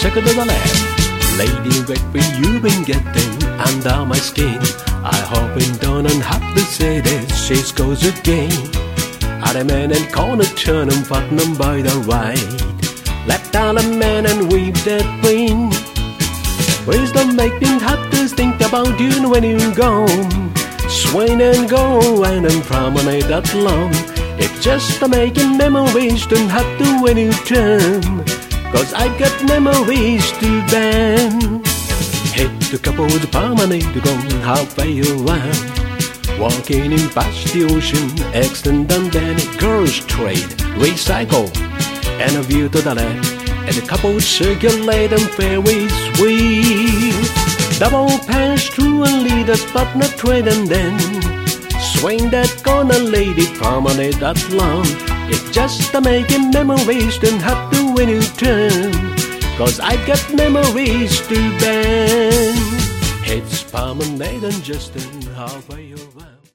Circle to the left. Lady, what will you been getting under my skin? I hope you don't have to say that she goes again. 아래면 and corner turn and fuck them by the right. Left down a man and weave that wind. Wisdom make me have to think about you when you go. Swing and go and promenade that long. It's just a making memories, don't have to when you turn. Cause I got memories to bend. Hit the couple to promenade to go halfway around. Walking in past the ocean, extend and then girls trade, recycle, and a view to the left. And the couple circulate and ferries wheel. Double pass through and lead us but not trade and then swing that corner lady promenade that long. It's just a making memories, don't have to when you turn. Cause I got memories to bend. It's promenade and just halfway around.